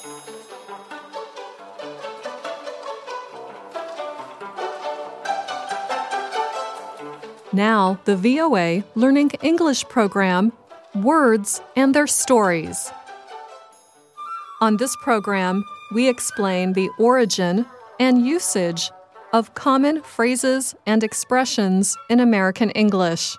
Now, the VOA Learning English program, Words and Their Stories. On this program, we explain the origin and usage of common phrases and expressions in American English.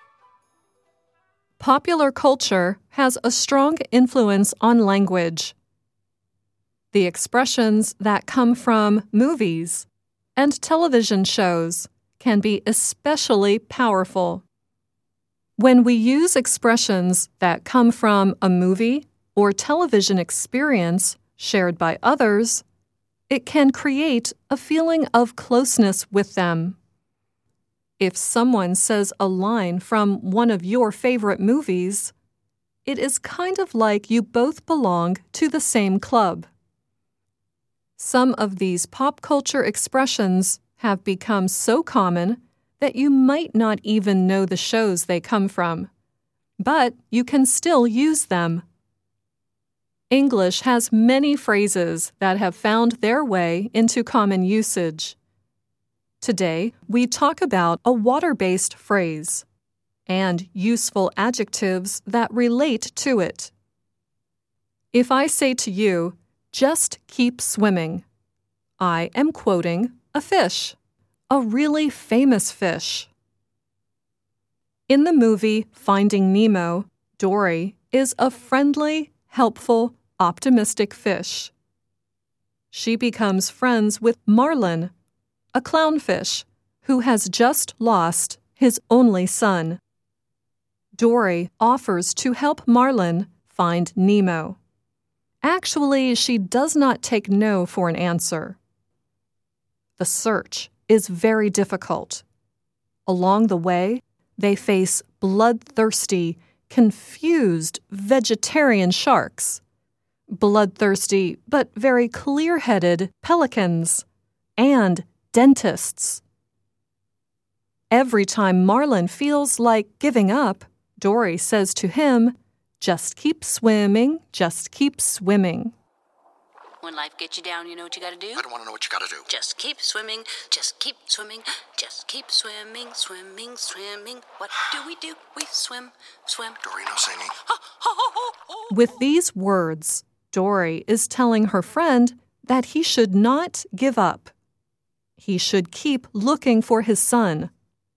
Popular culture has a strong influence on language. The expressions that come from movies and television shows can be especially powerful. When we use expressions that come from a movie or television experience shared by others, it can create a feeling of closeness with them. If someone says a line from one of your favorite movies, it is kind of like you both belong to the same club. Some of these pop culture expressions have become so common that you might not even know the shows they come from, but you can still use them. English has many phrases that have found their way into common usage. Today, we talk about a water-based phrase and useful adjectives that relate to it. If I say to you, "Just keep swimming," I am quoting a fish, a really famous fish. In the movie Finding Nemo, Dory is a friendly, helpful, optimistic fish. She becomes friends with Marlin, a clownfish who has just lost his only son. Dory offers to help Marlin find Nemo. Actually, she does not take no for an answer. The search is very difficult. Along the way, they face bloodthirsty, confused vegetarian sharks, bloodthirsty but very clear-headed pelicans, and dentists. Every time Marlin feels like giving up, Dory says to him, "Just keep swimming, just keep swimming." When life gets you down, you know what you gotta do? I don't want to know what you gotta do. Just keep swimming, just keep swimming, just keep swimming, swimming, swimming. What do? We swim, swim. Dory, no singing. With these words, Dory is telling her friend that he should not give up. He should keep looking for his son.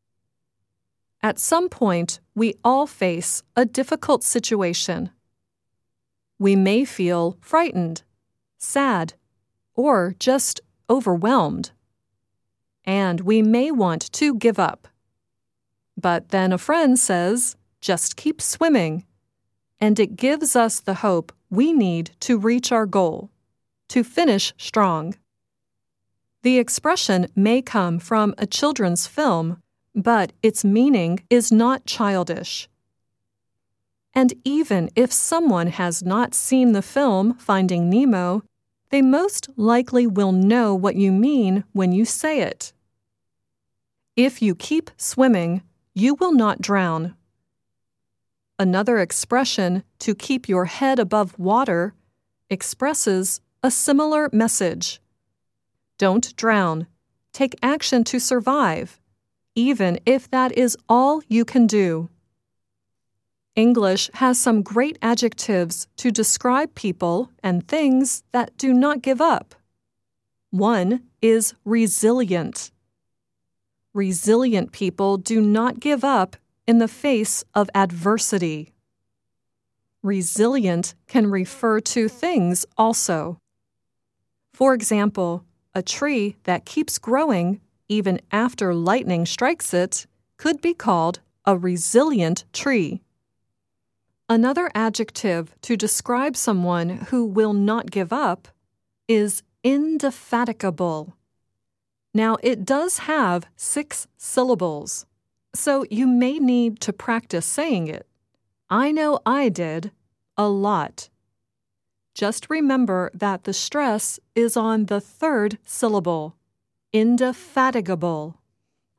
At some point, we all face a difficult situation. We may feel frightened, sad, or just overwhelmed. And we may want to give up. But then a friend says, "Just keep swimming," and it gives us the hope we need to reach our goal, to finish strong. The expression may come from a children's film, but its meaning is not childish. And even if someone has not seen the film Finding Nemo, they most likely will know what you mean when you say it. If you keep swimming, you will not drown. Another expression, "to keep your head above water," expresses a similar message. Don't drown. Take action to survive, even if that is all you can do. English has some great adjectives to describe people and things that do not give up. One is resilient. Resilient people do not give up in the face of adversity. Resilient can refer to things also. For example, a tree that keeps growing even after lightning strikes it could be called a resilient tree. Another adjective to describe someone who will not give up is indefatigable. Now, it does have 6 syllables, so you may need to practice saying it. I know I did a lot. Just remember that the stress is on the 3rd syllable, indefatigable.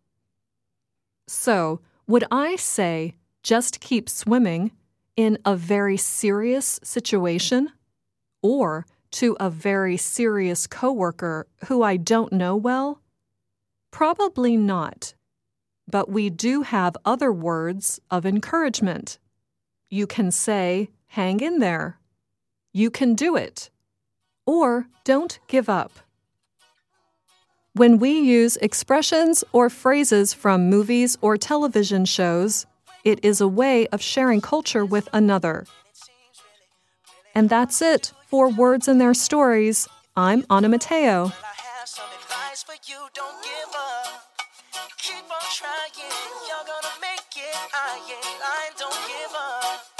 So, would I say, "Just keep swimming," in a very serious situation? Or to a very serious coworker who I don't know well? Probably not. But we do have other words of encouragement. You can say, "Hang in there." "You can do it." Or "Don't give up." When we use expressions or phrases from movies or television shows, it is a way of sharing culture with another. And that's it for Words and Their Stories. I'm Anna Mateo. Keep on trying, you're gonna make it. I ain't lying, don't give up.